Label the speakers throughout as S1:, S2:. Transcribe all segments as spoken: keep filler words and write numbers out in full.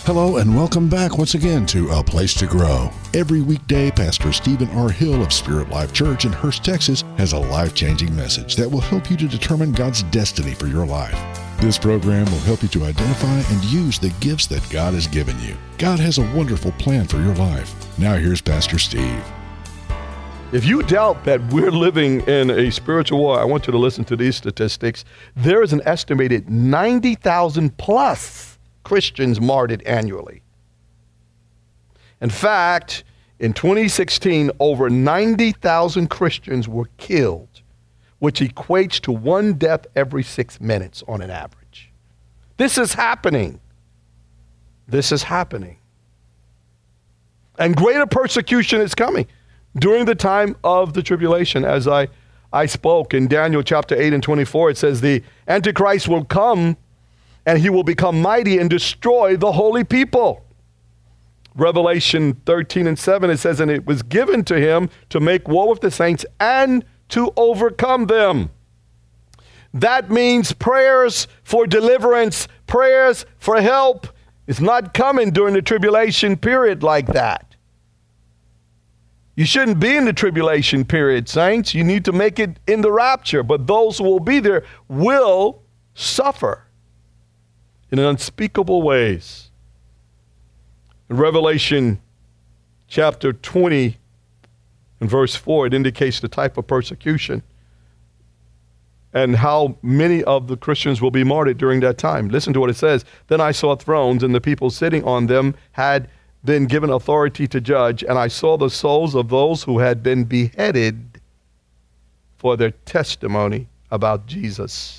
S1: Hello and welcome back once again to A Place to Grow. Every weekday, Pastor Stephen R. Hill of Spirit Life Church in Hurst, Texas, has a life-changing message that will help you to determine God's destiny for your life. This program will help you to identify and use the gifts that God has given you. God has a wonderful plan for your life. Now here's Pastor Steve.
S2: If you doubt that we're living in a spiritual war, I want you to listen to these statistics. There is an estimated ninety thousand plus Christians martyred annually. In fact, in twenty sixteen, over ninety thousand Christians were killed, which equates to one death every six minutes on an average. This is happening. This is happening. And greater persecution is coming during the time of the tribulation. As I, I spoke in Daniel chapter eight and twenty-four, it says the Antichrist will come and he will become mighty and destroy the holy people. Revelation thirteen and seven, it says, and it was given to him to make war with the saints and to overcome them. That means prayers for deliverance, prayers for help is not coming during the tribulation period like that. You shouldn't be in the tribulation period, saints. You need to make it in the rapture, but those who will be there will suffer in unspeakable ways. In Revelation chapter twenty and verse four, it indicates the type of persecution and how many of the Christians will be martyred during that time. Listen to what it says. Then I saw thrones, and the people sitting on them had been given authority to judge, and I saw the souls of those who had been beheaded for their testimony about Jesus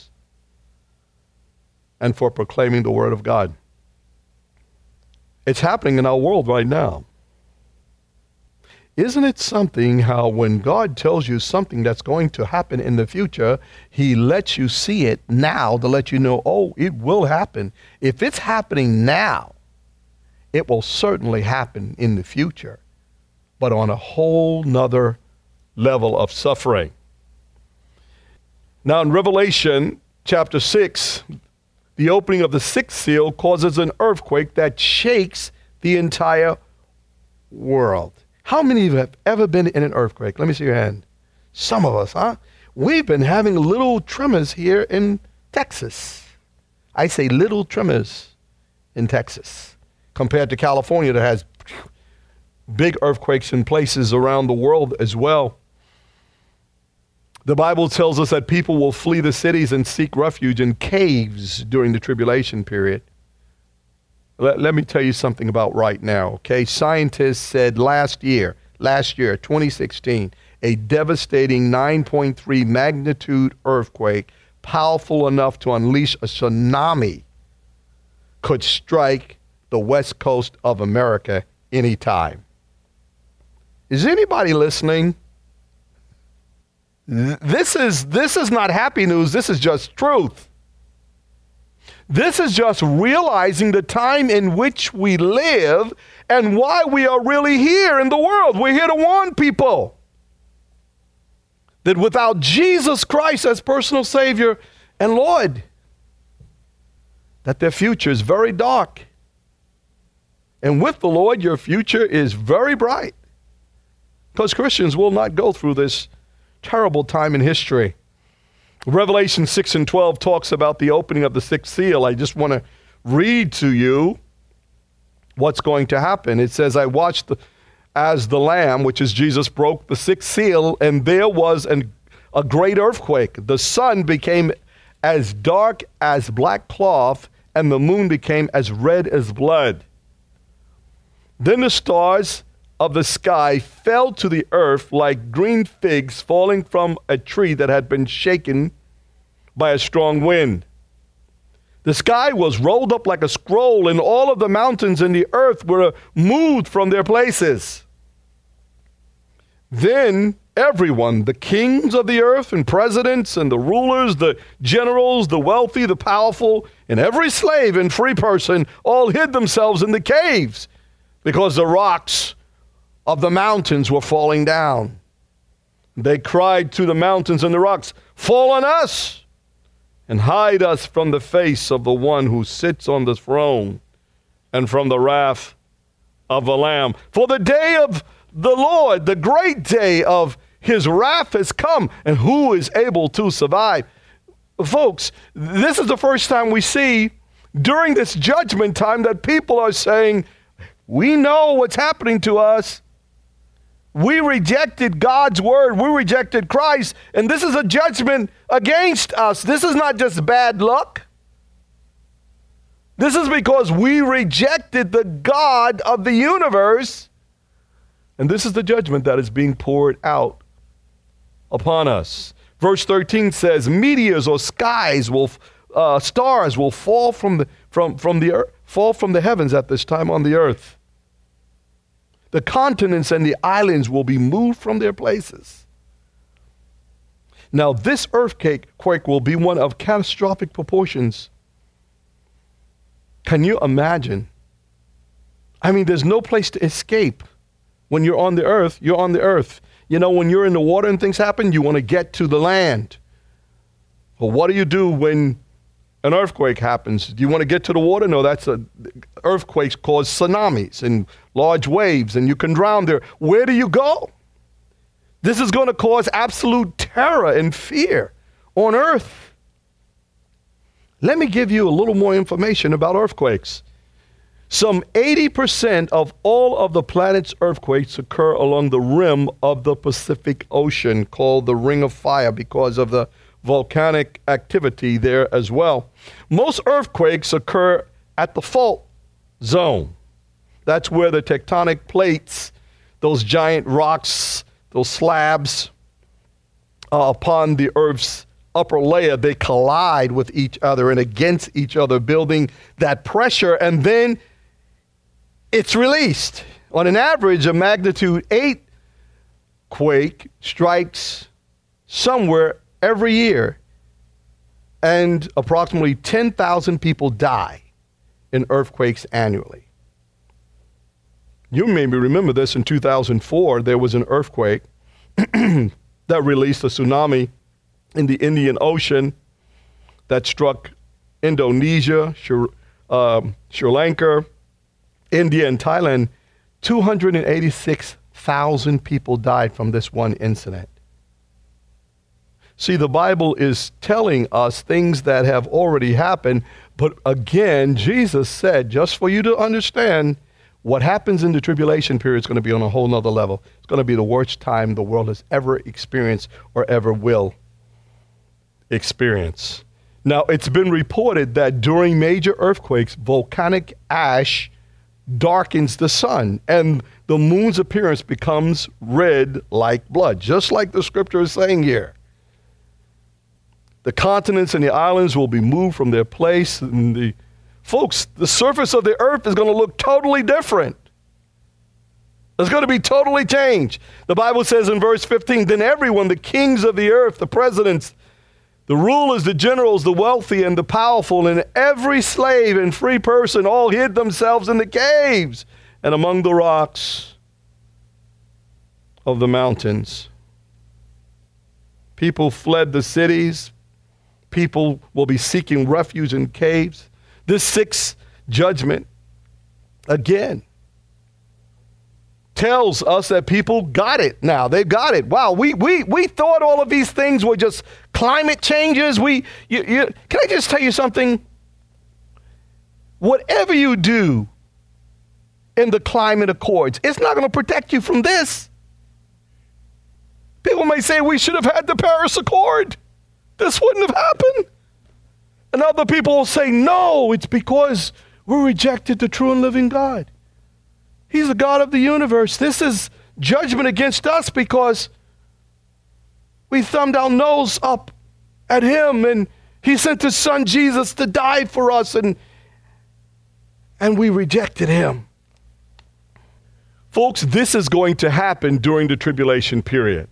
S2: and for proclaiming the word of God. It's happening in our world right now. Isn't it something how when God tells you something that's going to happen in the future, he lets you see it now to let you know, oh, it will happen. If it's happening now, it will certainly happen in the future, but on a whole nother level of suffering. Now in Revelation chapter six, the opening of the sixth seal causes an earthquake that shakes the entire world. How many of you have ever been in an earthquake? Let me see your hand. Some of us, huh? We've been having little tremors here in Texas. I say little tremors in Texas compared to California that has big earthquakes in places around the world as well. The Bible tells us that people will flee the cities and seek refuge in caves during the tribulation period. Let, let me tell you something about right now, okay? Scientists said last year, last year, twenty sixteen, a devastating nine point three magnitude earthquake, powerful enough to unleash a tsunami, could strike the west coast of America anytime. Is anybody listening? This is, this is not happy news. This is just truth. This is just realizing the time in which we live and why we are really here in the world. We're here to warn people that without Jesus Christ as personal Savior and Lord, that their future is very dark. And with the Lord, your future is very bright. Because Christians will not go through this terrible time in history. Revelation six and twelve talks about the opening of the sixth seal. I just want to read to you what's going to happen. It says, I watched the, as the Lamb, which is Jesus, broke the sixth seal, and there was an, a great earthquake. The sun became as dark as black cloth, and the moon became as red as blood. Then the stars of the sky fell to the earth like green figs falling from a tree that had been shaken by a strong wind. The sky was rolled up like a scroll, and all of the mountains in the earth were moved from their places. Then everyone, the kings of the earth and presidents and the rulers, the generals, the wealthy, the powerful, and every slave and free person all hid themselves in the caves because the rocks of the mountains were falling down. They cried to the mountains and the rocks, fall on us and hide us from the face of the one who sits on the throne and from the wrath of the Lamb. For the day of the Lord, the great day of his wrath has come, and who is able to survive? Folks, this is the first time we see during this judgment time that people are saying, we know what's happening to us. We rejected God's word. We rejected Christ. And this is a judgment against us. This is not just bad luck. This is because we rejected the God of the universe. And this is the judgment that is being poured out upon us. Verse thirteen says, meteors or skies will, uh, stars will fall from the, from, from the earth, fall from the heavens at this time on the earth. The continents and the islands will be moved from their places. Now, this earthquake quake will be one of catastrophic proportions. Can you imagine? I mean, there's no place to escape. When you're on the earth, you're on the earth. You know, when you're in the water and things happen, you want to get to the land. Well, what do you do when an earthquake happens? Do you want to get to the water? No, that's a earthquakes cause tsunamis and large waves, and you can drown there. Where do you go? This is going to cause absolute terror and fear on earth. Let me give you a little more information about earthquakes. Some eighty percent of all of the planet's earthquakes occur along the rim of the Pacific Ocean, called the Ring of Fire, because of the volcanic activity there as well. Most earthquakes occur at the fault zone. That's where the tectonic plates, those giant rocks, those slabs uh, upon the Earth's upper layer, they collide with each other and against each other, building that pressure, and then it's released. On an average, a magnitude eight quake strikes somewhere every year, and approximately ten thousand people die in earthquakes annually. You maybe remember this. In two thousand four, there was an earthquake that released a tsunami in the Indian Ocean that struck Indonesia, Sri, uh, Sri Lanka, India, and Thailand. two hundred eighty-six thousand people died from this one incident. See, the Bible is telling us things that have already happened, but again, Jesus said, just for you to understand, what happens in the tribulation period is going to be on a whole nother level. It's going to be the worst time the world has ever experienced or ever will experience. Now, it's been reported that during major earthquakes, volcanic ash darkens the sun, and the moon's appearance becomes red like blood, just like the scripture is saying here. The continents and the islands will be moved from their place, and the folks, the surface of the earth is going to look totally different. It's going to be totally changed. The Bible says in verse fifteen, then everyone, the kings of the earth, the presidents, the rulers, the generals, the wealthy and the powerful, and every slave and free person all hid themselves in the caves and among the rocks of the mountains. People fled the cities. People will be seeking refuge in caves. This sixth judgment, again, tells us that people got it now. They've got it. Wow, we we we thought all of these things were just climate changes. We, you, you, can I just tell you something? Whatever you do in the climate accords, it's not going to protect you from this. People may say we should have had the Paris Accord. This wouldn't have happened. And other people will say, no, it's because we rejected the true and living God. He's the God of the universe. This is judgment against us because we thumbed our nose up at him, and he sent his son Jesus to die for us, and, and we rejected him. Folks, this is going to happen during the tribulation period.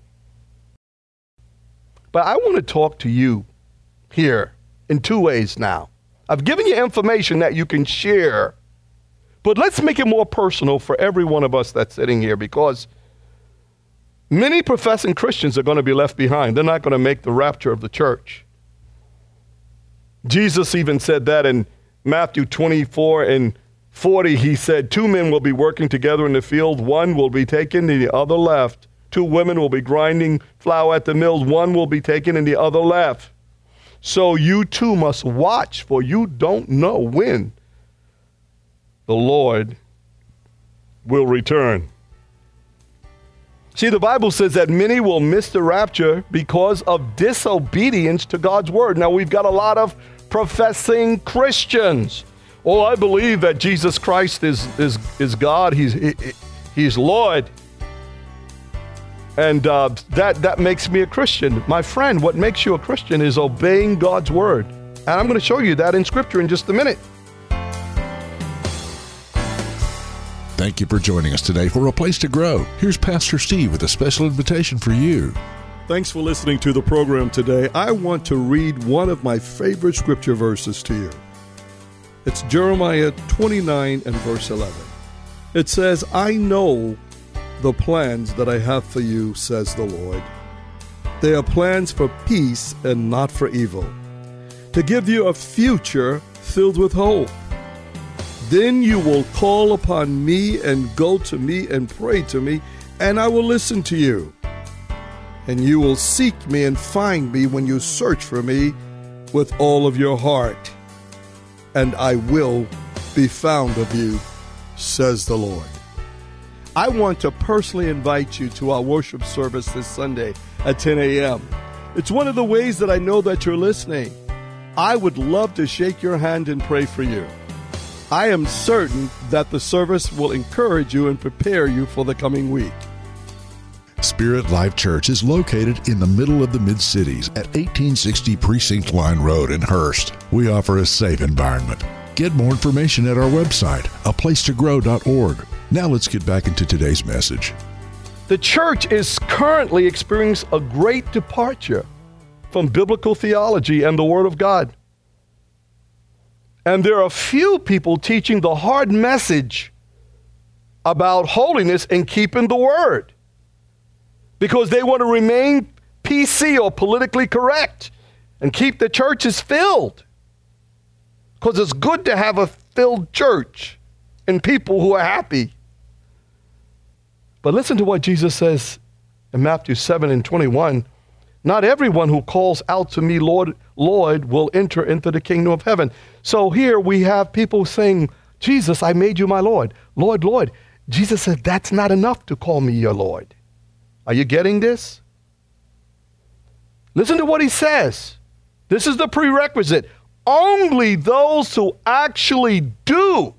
S2: But I want to talk to you here in two ways now. I've given you information that you can share, but let's make it more personal for every one of us that's sitting here, because many professing Christians are going to be left behind. They're not going to make the rapture of the church. Jesus even said that in Matthew twenty-four and forty, he said, two men will be working together in the field. One will be taken and the other left. Two women will be grinding flour at the mills. One will be taken and the other left. So you too must watch, for you don't know when the Lord will return. See, the Bible says that many will miss the rapture because of disobedience to God's word. Now, we've got a lot of professing Christians. Oh, I believe that Jesus Christ is is is God. He's he, he's Lord, and uh, that that makes me a Christian. My friend, what makes you a Christian is obeying God's word, and I'm going to show you that in Scripture in just a minute.
S1: Thank you for joining us today for A Place to Grow. Here's Pastor Steve with a special invitation for you.
S3: Thanks for listening to the program today. I want to read one of my favorite scripture verses to you. It's Jeremiah twenty-nine and verse eleven. It says, I know the plans that I have for you, says the Lord. They are plans for peace and not for evil, to give you a future filled with hope. Then you will call upon me and go to me and pray to me, and I will listen to you. And you will seek me and find me when you search for me with all of your heart. And I will be found of you, says the Lord. I want to personally invite you to our worship service this Sunday at ten a.m. It's one of the ways that I know that you're listening. I would love to shake your hand and pray for you. I am certain that the service will encourage you and prepare you for the coming week.
S1: Spirit Life Church is located in the middle of the Mid-Cities at eighteen sixty Precinct Line Road in Hurst. We offer a safe environment. Get more information at our website, a place to grow dot org. Now let's get back into today's message.
S2: The church is currently experiencing a great departure from biblical theology and the Word of God. And there are few people teaching the hard message about holiness and keeping the Word, because they want to remain P C or politically correct and keep the churches filled. Because it's good to have a filled church and people who are happy. But listen to what Jesus says in Matthew seven and twenty-one. Not everyone who calls out to me, Lord, Lord, will enter into the kingdom of heaven. So here we have people saying, Jesus, I made you my Lord. Lord, Lord. Jesus said, that's not enough to call me your Lord. Are you getting this? Listen to what he says. This is the prerequisite. Only those who actually do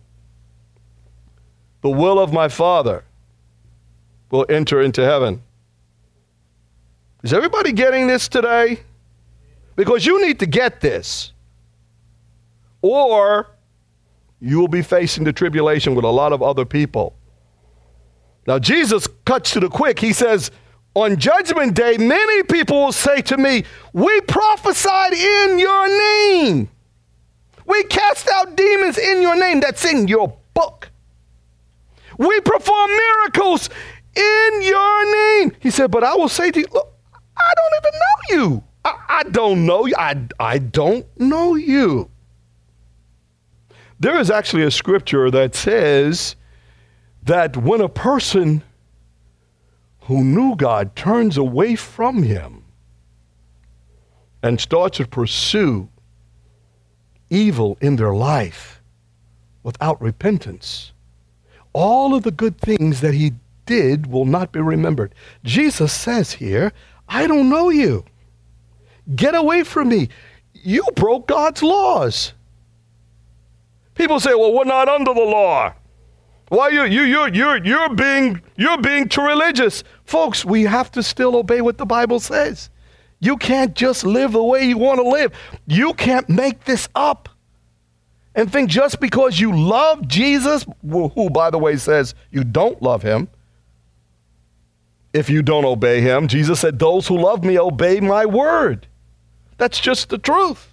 S2: the will of my Father will enter into heaven. Is everybody getting this today? Because you need to get this, or you will be facing the tribulation with a lot of other people. Now, Jesus cuts to the quick. He says, on Judgment Day, many people will say to me, we prophesied in your name. We cast out demons in your name. That's in your book. We perform miracles in your name. He said, but I will say to you, look, I don't even know you. I, I don't know you. I, I don't know you. There is actually a scripture that says that when a person who knew God turns away from him and starts to pursue evil in their life without repentance, all of the good things that he did will not be remembered. Jesus says here, I don't know you. Get away from me. You broke God's laws. People say, well, we're not under the law. Why you you you you're you're being you're being too religious. Folks, we have to still obey what the Bible says. You can't just live the way you want to live. You can't make this up and think just because you love Jesus, who, by the way, says you don't love him, if you don't obey him. Jesus said, those who love me obey my word. That's just the truth.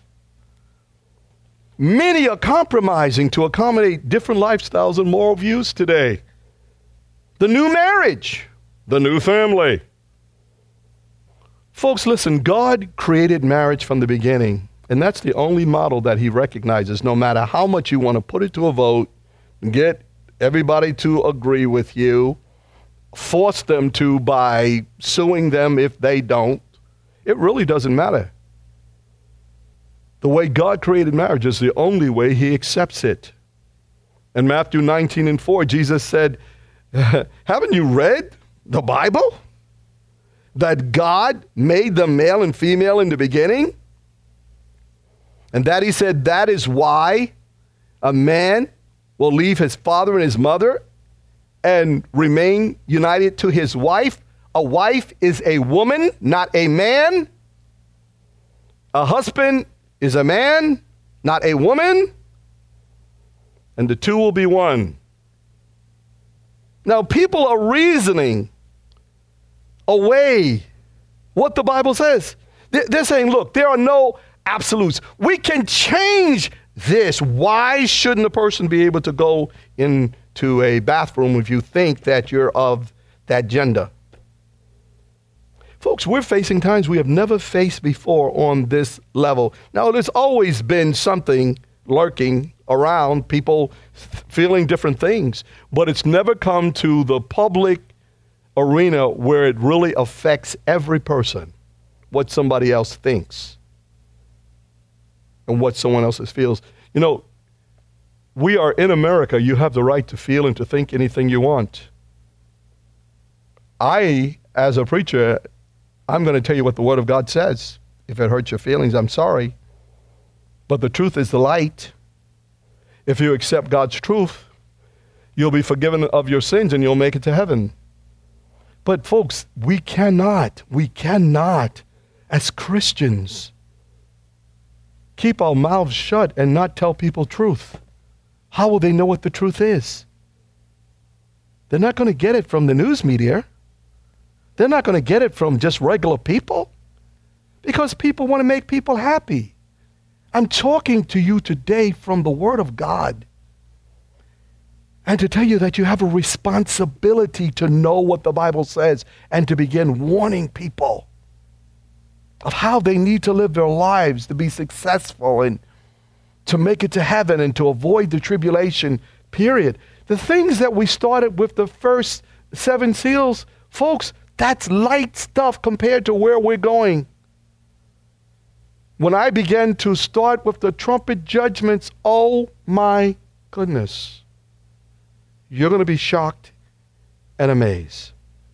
S2: Many are compromising to accommodate different lifestyles and moral views today. The new marriage, the new family. Folks, listen, God created marriage from the beginning, and that's the only model that he recognizes. No matter how much you want to put it to a vote, get everybody to agree with you, force them to by suing them if they don't. It really doesn't matter. The way God created marriage is the only way he accepts it. In Matthew nineteen and four, Jesus said, haven't you read the Bible? That God made them male and female in the beginning? And that he said, that is why a man will leave his father and his mother and remain united to his wife. A wife is a woman, not a man. A husband is a man, not a woman. And the two will be one. Now, people are reasoning away what the Bible says. They're saying, look, there are no absolutes. We can change this. Why shouldn't a person be able to go into a bathroom if you think that you're of that gender? Folks, we're facing times we have never faced before on this level. Now, there's always been something lurking around, people feeling different things, but it's never come to the public arena where it really affects every person, what somebody else thinks and what someone else feels. You know, we are in America. You have the right to feel and to think anything you want. I, as a preacher, I'm going to tell you what the Word of God says. If it hurts your feelings, I'm sorry. But the truth is the light. If you accept God's truth, you'll be forgiven of your sins and you'll make it to heaven. But folks, we cannot, we cannot, as Christians, keep our mouths shut and not tell people truth. How will they know what the truth is? They're not going to get it from the news media. They're not going to get it from just regular people because people want to make people happy. I'm talking to you today from the Word of God and to tell you that you have a responsibility to know what the Bible says and to begin warning people of how they need to live their lives to be successful and to make it to heaven and to avoid the tribulation period. The things that we started with the first seven seals, folks, that's light stuff compared to where we're going. When I began to start with the trumpet judgments, oh my goodness, you're going to be shocked and amazed.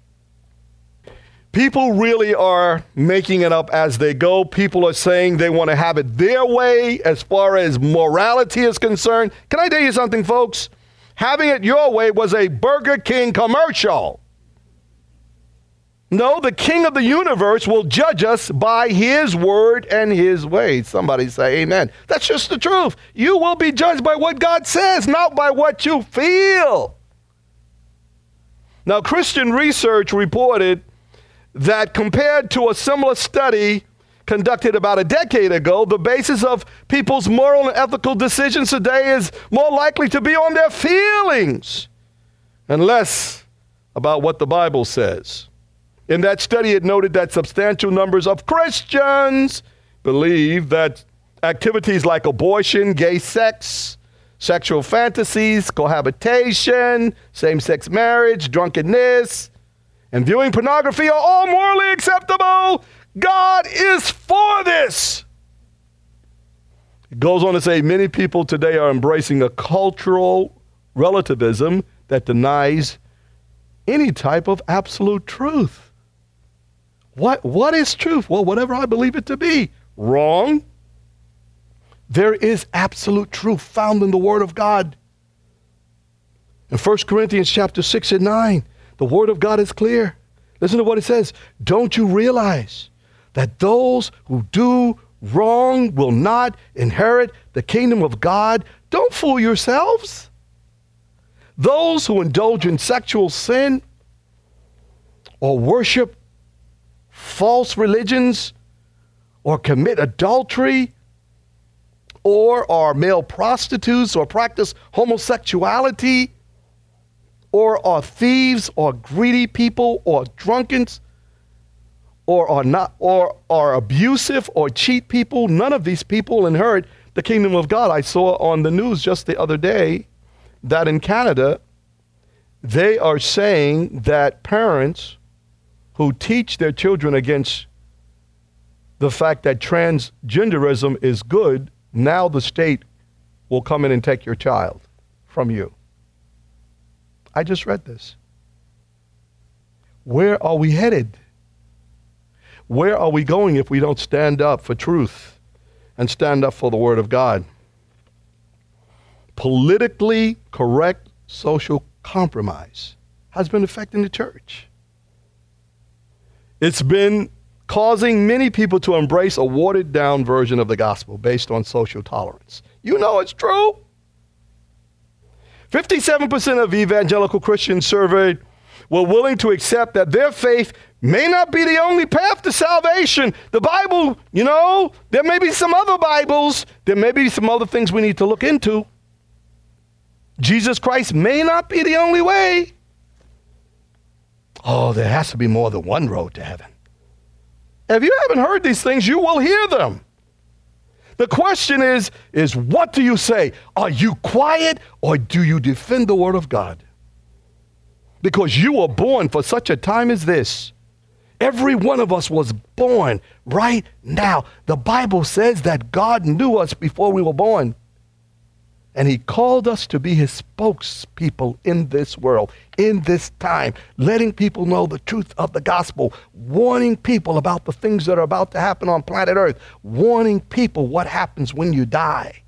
S2: People really are making it up as they go. People are saying they want to have it their way as far as morality is concerned. Can I tell you something, folks? Having it your way was a Burger King commercial. No, the King of the universe will judge us by his word and his ways. Somebody say amen. That's just the truth. You will be judged by what God says, not by what you feel. Now, Christian research reported that compared to a similar study conducted about a decade ago, the basis of people's moral and ethical decisions today is more likely to be on their feelings and less about what the Bible says. In that study, it noted that substantial numbers of Christians believe that activities like abortion, gay sex, sexual fantasies, cohabitation, same-sex marriage, drunkenness, and viewing pornography are all morally acceptable. God is for this. It goes on to say many people today are embracing a cultural relativism that denies any type of absolute truth. What, what is truth? Well, whatever I believe it to be. Wrong. There is absolute truth found in the Word of God. In First Corinthians chapter six and nine, the Word of God is clear. Listen to what it says. Don't you realize that those who do wrong will not inherit the kingdom of God? Don't fool yourselves. Those who indulge in sexual sin or worship false religions or commit adultery or are male prostitutes or practice homosexuality or are thieves or greedy people or drunkards or are not or are abusive or cheat people, none of these people inherit the kingdom of God. I saw on the news just the other day that in Canada, they are saying that parents who teach their children against the fact that transgenderism is good, now the state will come in and take your child from you. I just read this. Where are we headed? Where are we going if we don't stand up for truth and stand up for the Word of God? Politically correct social compromise has been affecting the church. It's been causing many people to embrace a watered-down version of the gospel based on social tolerance. You know it's true. fifty-seven percent of evangelical Christians surveyed were willing to accept that their faith may not be the only path to salvation. The Bible, you know, there may be some other Bibles. There may be some other things we need to look into. Jesus Christ may not be the only way. Oh, there has to be more than one road to heaven. If you haven't heard these things, you will hear them. The question is, is what do you say? Are you quiet or do you defend the Word of God? Because you were born for such a time as this. Every one of us was born right now. The Bible says that God knew us before we were born. And he called us to be his spokespeople in this world, in this time, letting people know the truth of the gospel, warning people about the things that are about to happen on planet Earth, warning people what happens when you die.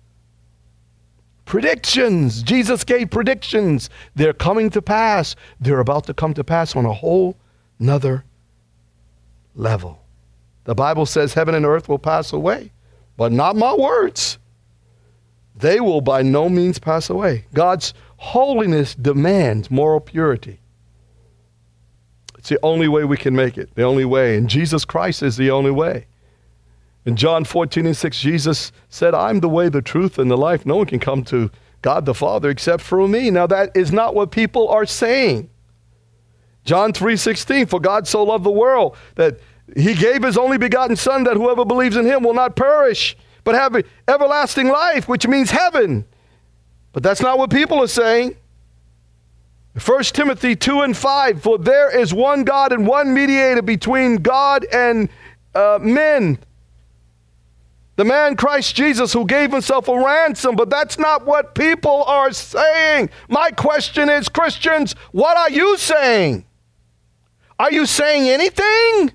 S2: Predictions. Jesus gave predictions. They're coming to pass. They're about to come to pass on a whole nother level. The Bible says heaven and earth will pass away, but not my words. They will by no means pass away. God's holiness demands moral purity. It's the only way we can make it, the only way. And Jesus Christ is the only way. In John fourteen and six, Jesus said, I'm the way, the truth, and the life. No one can come to God the Father except through me. Now that is not what people are saying. John three sixteen, for God so loved the world that he gave his only begotten Son, that whoever believes in him will not perish, but have everlasting life, which means heaven. But that's not what people are saying. First Timothy two and five, for there is one God and one mediator between God and uh, men, the man Christ Jesus, who gave himself a ransom. But that's not what people are saying. My question is, Christians, what are you saying? Are you saying anything?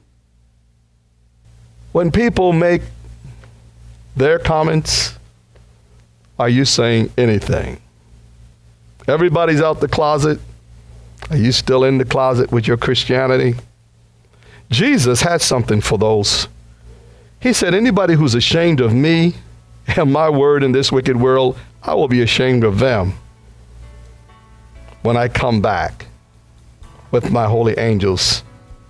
S2: When people make their comments, are you saying anything? Everybody's out the closet. Are you still in the closet with your Christianity? Jesus had something for those. He said, anybody who's ashamed of me and my word in this wicked world, I will be ashamed of them when I come back with my holy angels.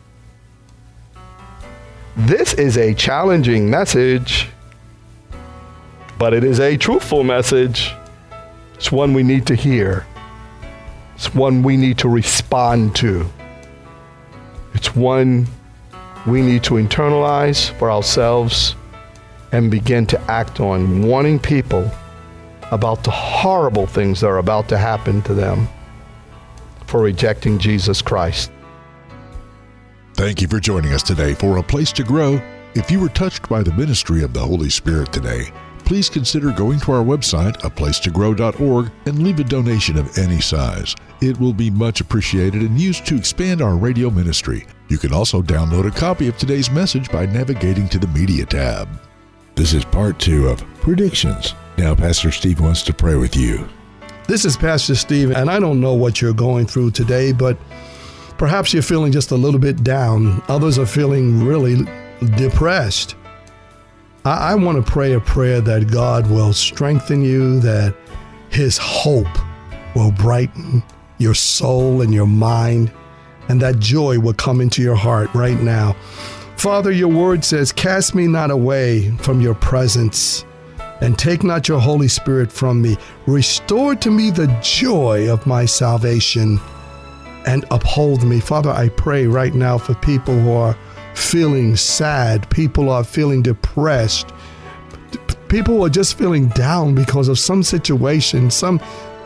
S2: This is a challenging message, but it is a truthful message. It's one we need to hear. It's one we need to respond to. It's one we need to internalize for ourselves and begin to act on, warning people about the horrible things that are about to happen to them for rejecting Jesus Christ.
S1: Thank you for joining us today for A Place to Grow. If you were touched by the ministry of the Holy Spirit today, please consider going to our website, a place to grow dot org, and leave a donation of any size. It will be much appreciated and used to expand our radio ministry. You can also download a copy of today's message by navigating to the Media tab. This is part two of Predictions. Now Pastor Steve wants to pray with you.
S3: This is Pastor Steve, and I don't know what you're going through today, but perhaps you're feeling just a little bit down. Others are feeling really depressed. I, I want to pray a prayer that God will strengthen you, that his hope will brighten your soul and your mind, and that joy will come into your heart right now. Father, your word says, cast me not away from your presence, and take not your Holy Spirit from me. Restore to me the joy of my salvation, and uphold me. Father, I pray right now for people who are feeling sad, people who are feeling depressed, people who are just feeling down because of some situation, some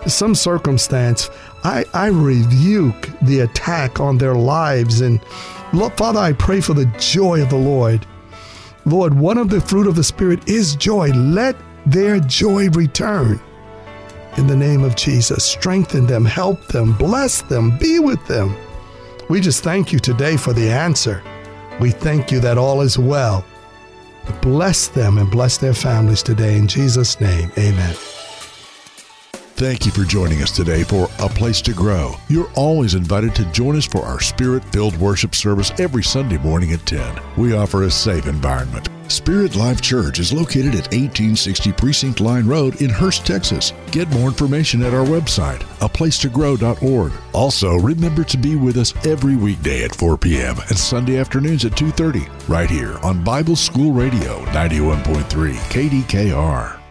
S4: some circumstance, I, I rebuke the attack on their lives. And Lord, Father, I pray for the joy of the Lord. Lord, one of the fruit of the Spirit is joy. Let their joy return. In the name of Jesus, strengthen them, help them, bless them, be with them. We just thank you today for the answer. We thank you that all is well. Bless them and bless their families today. In Jesus' name, amen.
S1: Thank you for joining us today for A Place to Grow. You're always invited to join us for our Spirit-filled worship service every Sunday morning at ten. We offer a safe environment. Spirit Life Church is located at eighteen sixty Precinct Line Road in Hurst, Texas. Get more information at our website, a place to grow dot org. Also, remember to be with us every weekday at four p.m. and Sunday afternoons at two thirty, right here on Bible School Radio ninety-one point three K D K R.